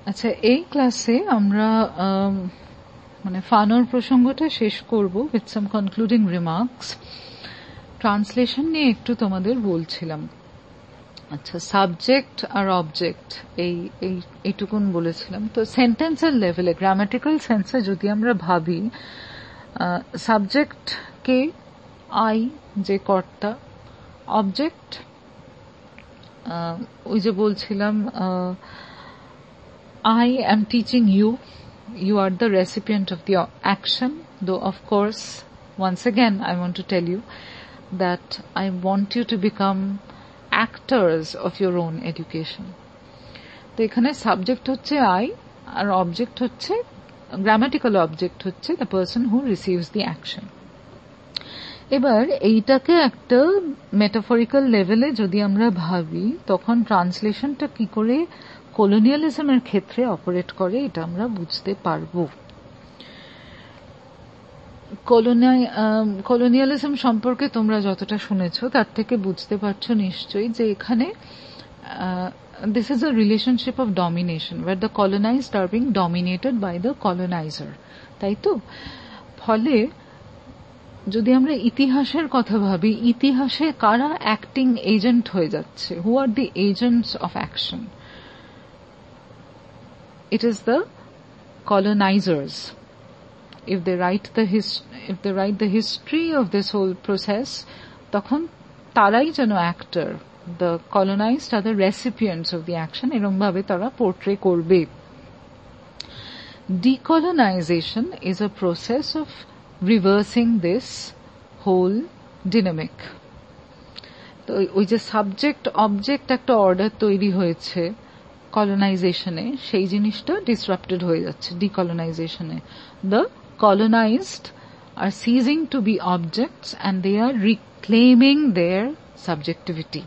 আচ্ছা, এই ক্লাসে আমরা মানে ফানোর প্রসঙ্গটা শেষ করব with some concluding remarks. Translation নিয়ে একটু তোমাদের বলছিলাম। আচ্ছা, সাবজেক্ট আর অবজেক্ট এইটুকুন বলেছিলাম। তো সেন্টেন্সের লেভেলে গ্রামাটিক্যাল সেন্সে যদি আমরা ভাবি, সাবজেক্ট কে? আই, যে কর্তা। অবজেক্ট ওই যে বলছিলাম, I am teaching you. You are the recipient of the action. Though, of course, once again, I want to tell you that I want you to become actors of your own education. তো এখানে subject হচ্ছে I, আর object হচ্ছে, grammatical object হচ্ছে the person who receives the action. এবার এইটাকে একটা metaphorical লেভেলে যদি আমরা ভাবি, তখন ট্রান্সলেশনটা কি করে কলোনিয়ালিজমের ক্ষেত্রে অপারেট করে এটা আমরা বুঝতে পারবো। কলোনিয়ালিজম সম্পর্কে তোমরা যতটা শুনেছ তার থেকে বুঝতে পারছো নিশ্চয়ই যে এখানে this is a relationship of domination where the colonized are being dominated by the colonizer, তাই তো? ফলে যদি আমরা ইতিহাসের কথা ভাবি, ইতিহাসে কারা অ্যাক্টিং এজেন্ট হয়ে যাচ্ছে? Who are the agents of action? It is the colonizers. If they write the history of this whole process, তখন তারাই যেন actor. The colonized are the recipients of the action. এরম ভাবে তারা portray করবে। Decolonization is a process of reversing this whole dynamic. তো ওই যে সাবজেক্ট অবজেক্ট একটা অর্ডার তৈরি হয়েছে কলোনাইজেশনে, সেই জিনিসটা ডিসরাপ্টেড হয়ে যাচ্ছে ডিকলোনাইজেশনে। The colonized are ceasing to be objects and they are reclaiming their subjectivity.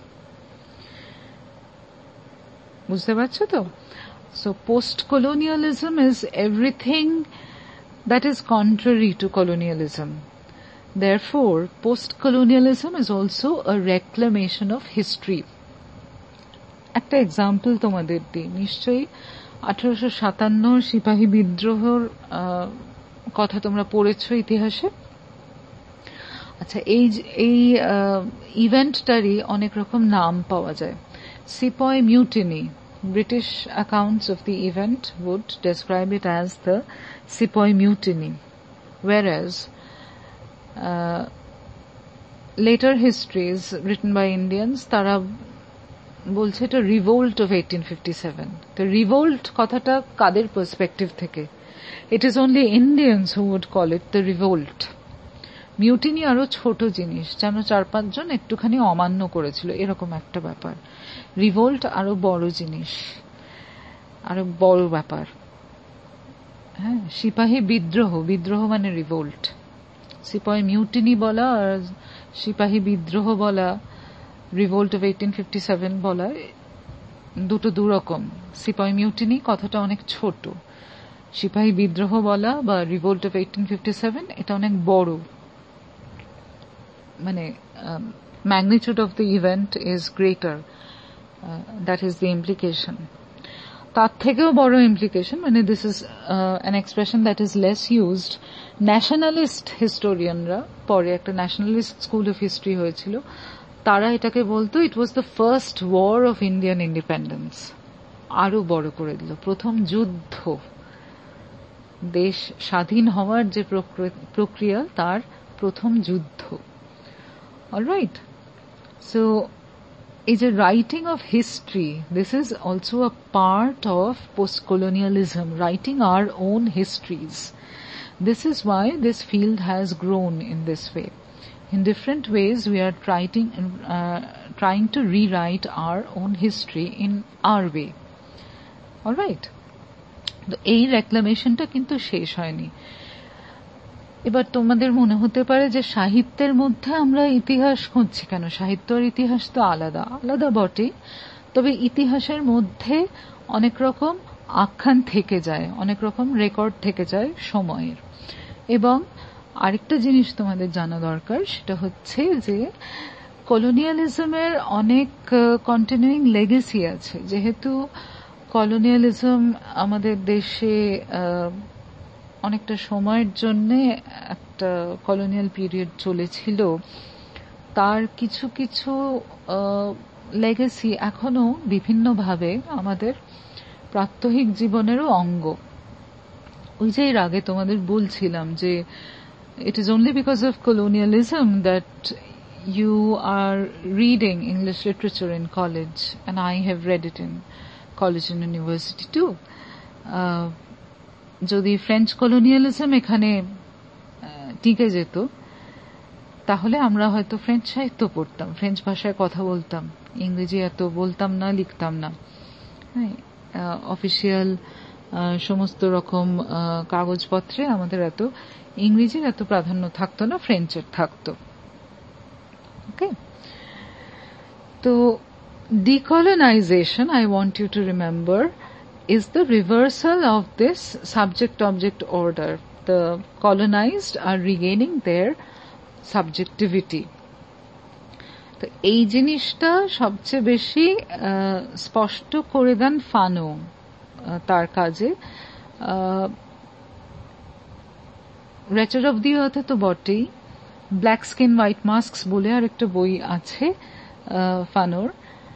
বুঝতে পারছো তো? So post-colonialism is everything that is contrary to colonialism. Therefore, post-colonialism is also a reclamation of history. একটা example তোমাদের দিই, নিশ্চয়ই 1857 সিপাহী বিদ্রোহর কথা তোমরা পড়েছো ইতিহাসে। আচ্ছা, এই ইভেন্টটারই অনেক রকম নাম পাওয়া যায়। Sepoy mutiny, British accounts of the event would describe it as the Sepoy Mutiny, whereas later histories written by Indians তারা বলছে এটা রিভোল্ট অফ 1857. তো রিভোল্ট কথাটা কাদের পার্সপেক্টিভ থেকে? It is only Indians who would call it the revolt. Mutiny আরো ছোট জিনিস, যেন 4-5 জন একটুখানি অমান্য করেছিল, এরকম একটা ব্যাপার। রিভোল্ট আরো বড় জিনিস, আরো বড় ব্যাপার। হ্যাঁ, সিপাহী বিদ্রোহ, বিদ্রোহ মানে রিভোল্ট। সিপাহী মিউটিনি বলা আর সিপাহী বিদ্রোহ বলা, রিভোল্ট অফ 1857 বলা, দুটো দুরকম। সিপাহী মিউটিনি কথাটা অনেক ছোট, সিপাহী বিদ্রোহ বলা বা রিভোল্ট অফ 1857 এটা অনেক বড়, মানে magnitude of the event is greater, that is the implication. তার থেকেও বড় implication, মানে this is an expression that is less used. Nationalist হিস্টোরিয়ানরা, পরে একটা ন্যাশনালিস্ট স্কুল অফ হিস্ট্রি হয়েছিল, তারা এটাকে বলতো it was the first war of Indian independence. আরো বড় করে দিল, প্রথম যুদ্ধ, দেশ স্বাধীন হওয়ার যে প্রক্রিয়া তার প্রথম যুদ্ধ। অলরাইট, সো এই যে writing of history, this is also a part of post colonialism, writing our own histories. This is why this field has grown in this way. In different ways we are trying to rewrite our own history in our way. Alright, তো এই রেক্লামেশনটা কিন্তু শেষ হয়নি। এবার তোমাদের মনে হতে পারে যে সাহিত্যের মধ্যে আমরা ইতিহাস খুঁজছি কেন? সাহিত্য আর ইতিহাস তো আলাদা আলাদা বটে, তবে ইতিহাসের মধ্যে অনেক রকম আখ্যান থেকে যায়, অনেক রকম রেকর্ড থেকে যায় সময়ের। এবং আরেকটা জিনিস তোমাদের জানা দরকার, সেটা হচ্ছে যে কলোনিয়ালিজমের অনেক কন্টিনিউইং লেগেসি আছে। যেহেতু কলোনিয়ালিজম আমাদের দেশে অনেকটা সময়ের জন্য একটা কলোনিয়াল পিরিয়ড চলেছিল, তার কিছু কিছু লেগেসি এখনো বিভিন্নভাবে আমাদের প্রাত্যহিক জীবনেরও অঙ্গ। ওই যে এর আগে তোমাদের বলছিলাম যে it is only because of colonialism that you are reading English literature in college, and I have read it in college and university too. যদি ফ্রেঞ্চ কলোনিয়ালিজম এখানে টিকে যেত তাহলে আমরা হয়তো ফ্রেঞ্চ সাহিত্য পড়তাম, ফ্রেঞ্চ ভাষায় কথা বলতাম, ইংরেজি এত বলতাম না, লিখতাম না। অফিসিয়াল সমস্ত রকম কাগজপত্রে আমাদের এত ইংরেজির এত প্রাধান্য থাকতো না, ফ্রেঞ্চের থাকতো। ওকে, তো decolonization, I want you to remember, is the reversal of this subject-object order. The colonized are regaining their subjectivity. তো এই জিনিসটা সবচেয়ে বেশি স্পষ্ট করে দেন ফানো তার কাজে। রেচার অফ দি আর্থে তো বটেই, ব্ল্যাক স্কিন হোয়াইট মাস্কস বলে আর একটা বই আছে ফানোর,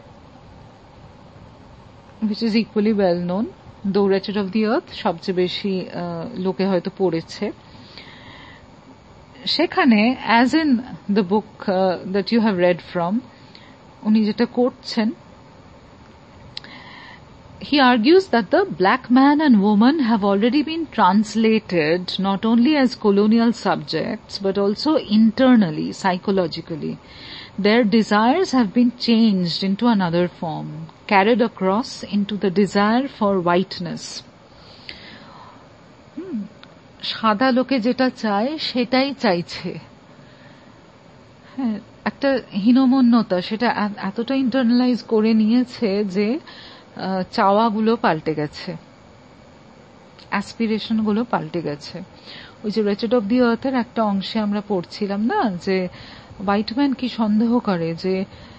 which is equally well known, though Wretched of the Earth সবচেয়ে বেশি লোকে হয়তো পড়েছে। সেখানে as in the book that you have read from, উনি যেটা করছেন, he argues that the black man and woman have already been translated not only as colonial subjects but also internally, psychologically. Their desires have been changed into another form, carried across into the desire for whiteness. সাদা লোকে যেটা চায় সেটাই চাইছে। হ্যাঁ, একটা হীনমন্যতা, সেটা এতটা ইন্টারনালাইজ করে নিয়েছে যে চাওয়াগুলো পাল্টে গেছে, অ্যাসপিরেশন গুলো পাল্টে গেছে। ওই যে রেচেড অফ দি আর্থের একটা অংশে আমরা পড়ছিলাম না যে হোয়াইট ম্যান কি সন্দেহ করে যে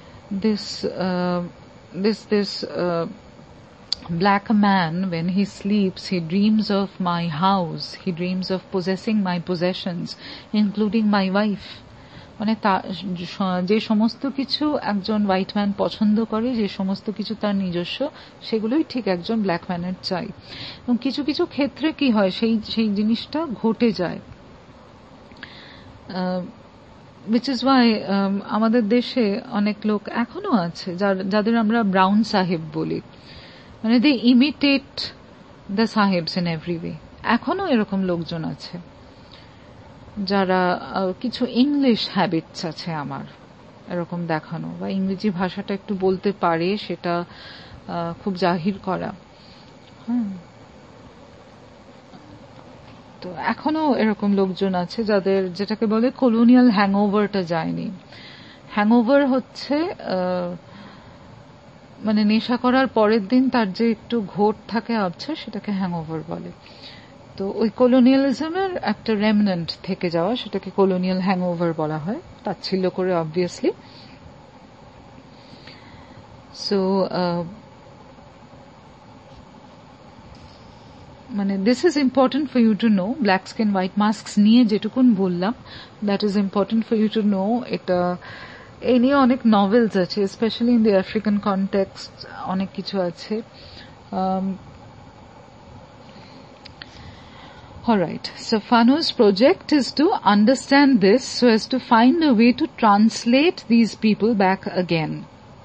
this black man, when he sleeps, he dreams of my house, he dreams of possessing my possessions, including my wife. মানে যে সমস্ত কিছু একজন হোয়াইট ম্যান পছন্দ করে, যে সমস্ত কিছু তার নিজস্ব, সেগুলোই ঠিক একজন ব্ল্যাক ম্যানের চাই। এবং কিছু কিছু ক্ষেত্রে কি হয়, সেই জিনিসটা ঘটে যায়। which is why আমাদের দেশে অনেক লোক এখনো আছে যাদের আমরা ব্রাউন সাহেব বলি, মানে they imitate the sahibs in every way. এখনো এরকম লোকজন আছে যারা কিছু ইংলিশ হ্যাবিটস আছে আমার এরকম দেখানো, বা ইংরেজি ভাষাটা একটু বলতে পারে সেটা খুব জাহির করা। তো এখনো এরকম লোকজন আছে যাদের, যেটাকে বলে কলোনিয়াল হ্যাংওভারটা যায়নি। হ্যাংওভার হচ্ছে মানে নেশা করার পরের দিন তার যে একটু ঘোর থাকে আবছা, সেটাকে হ্যাংওভার বলে। তো ওই কলোনিয়ালিজমের একটা রেমনেন্ট থেকে যাওয়া, সেটাকে কলোনিয়াল হ্যাংওভার বলা হয়, তাচ্ছিল্য করে অবভিয়াসলি। সো মানে this is important for you to know, black skin white masks নিয়ে যেটুকুন বললাম, that is important for you to know. এটা এই নিয়ে অনেক নভেলস আছে, specially in the African context অনেক কিছু আছে। Alright, so Fanu's project is to understand this so as to find a way to translate these people back again.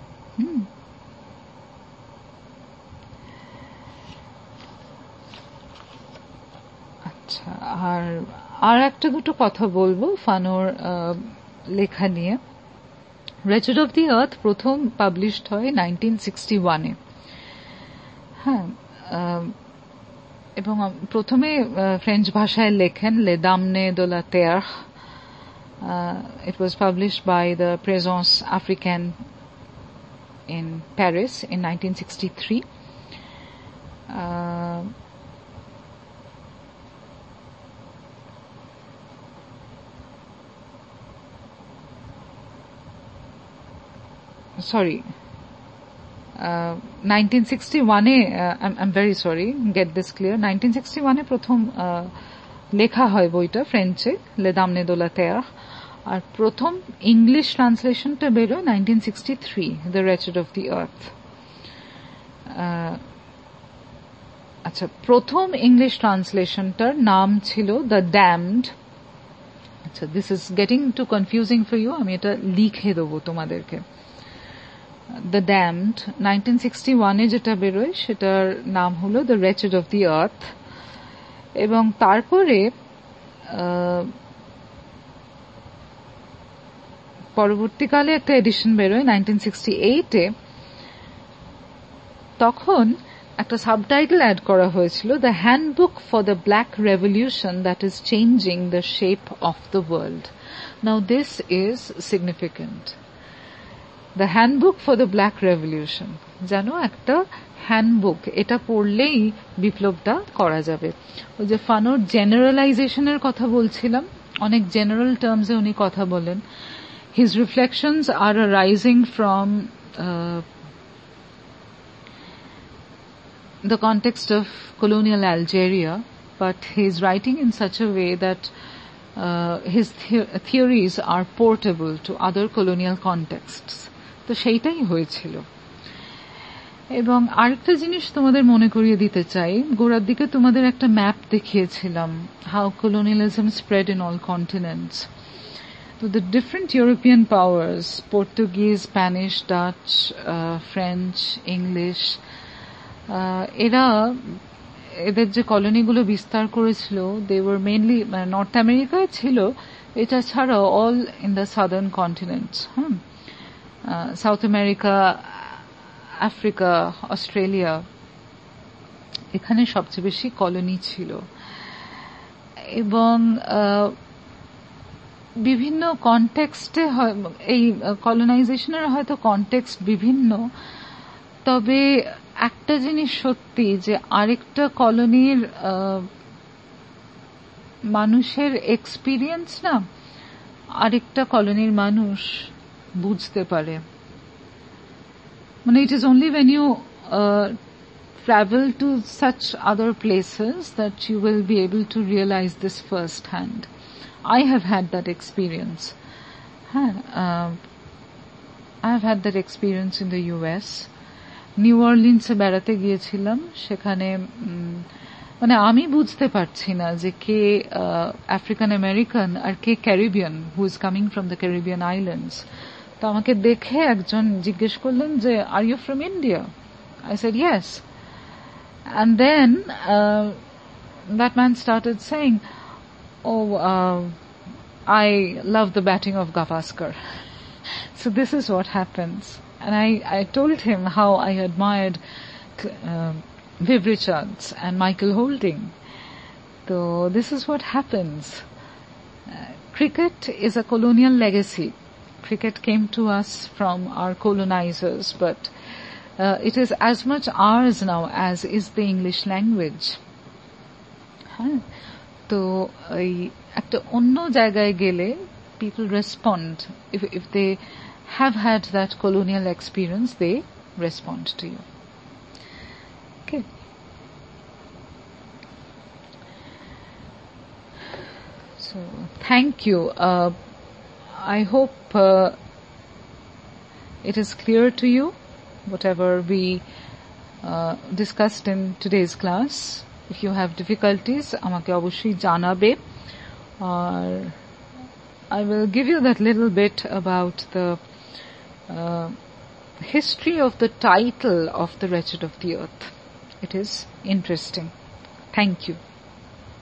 আচ্ছা, আর একটা দুটো কথা বলবো ফানুর লেখা নিয়ে। রেচেড অফ দি আর্থ প্রথম পাবলিশড হয় 1961-এ। হ্যাঁ, এবং প্রথমে ফ্রেঞ্চ ভাষায় লেখেন লে দামনে de la terre. It was published by the Présence Africaine in Paris in 1963. Sorry, 1961-এ I'm very sorry, get this clear, 1961-এ প্রথম লেখা হয় বইটা ফ্রেঞ্চে, Les Dames de la Terre, আর প্রথম ইংলিশ ট্রান্সলেশনটা বেরোয় 1963, The Wretched of the Earth. আচ্ছা, প্রথম English ট্রান্সলেশনটার নাম ছিল দ্য ড্যামড। আচ্ছা, this is getting too confusing for you, আমি এটা লিখে দেবো তোমাদেরকে। দ্য ড্যামড 1961-এ যেটা বেরোয় সেটার নাম হলো the wretched of the earth, এবং তারপরে পরবর্তীকালে একটা এডিশন বেরোয় 1968-এ। তখন একটা সাবটাইটেল অ্যাড করা হয়েছিল, the handbook for the black revolution that is changing the shape of the world. Now this is significant. The handbook for the black revolution, যেন একটা হ্যান্ডবুক, এটা পড়লেই বিপ্লবটা করা যাবে। ওই যে ফানোর জেনারেলাইজেশনের কথা বলছিলাম, অনেক জেনারেল টার্মসে উনি কথা বলেন। His reflections are arising from the context of colonial Algeria, but he is writing in such a way that his theories are portable to other colonial contexts. তো সেইটাই হয়েছিল। এবং আরেকটা জিনিস তোমাদের মনে করিয়ে দিতে চাই, গোড়ার দিকে তোমাদের একটা ম্যাপ দেখিয়েছিলাম, how colonialism spread in all continents. So the different European powers, Portuguese, Spanish, Dutch, French, English, এদের যে কলোনিগুলো বিস্তার করেছিল, they were mainly নর্থ আমেরিকায় ছিল, এটা ছাড়াও all in the southern continent, South America, Africa, Australia, এখানে সবচেয়ে বেশি কলোনি ছিল। এবং বিভিন্ন কনটেক্সটে এই কলোনাইজেশনের হয়তো কনটেক্সট বিভিন্ন, তবে একটা জিনিস সত্যি যে আরেকটা কলোনির মানুষের এক্সপিরিয়েন্স না আরেকটা কলোনির মানুষ বুঝতে পারে। মানে it is only when you travel to such other places that you will be able to realize this first hand. I have had that experience. I have had that experience in the US. New অরলিন্সে বেড়াতে গিয়েছিলাম, সেখানে মানে আমি বুঝতে পারছি না যে কে আফ্রিকান আমেরিকান আর কে Caribbean, who is coming from the Caribbean islands. তো আমাকে দেখে একজন জিজ্ঞেস করলেন যে, are you from India? I said yes. And then that man started saying, oh, I love the batting of Gavaskar. So this is what happens. And I told him how I admired Viv Richards and Michael Holding. So this is what happens. Cricket is a colonial legacy. Cricket came to us from our colonizers, but it is as much ours now as is the English language. তো এই একটা অন্য জায়গায় গেলে people respond. If they have had that colonial experience, they respond to you. Okay. So, thank you. I hope it is clear to you, whatever we discussed in today's class. If you have difficulties, আমাকে অবশ্যই জানাবে, or I will give you that little bit about the history of the title of The Wretched of the Earth. It is interesting. Thank you.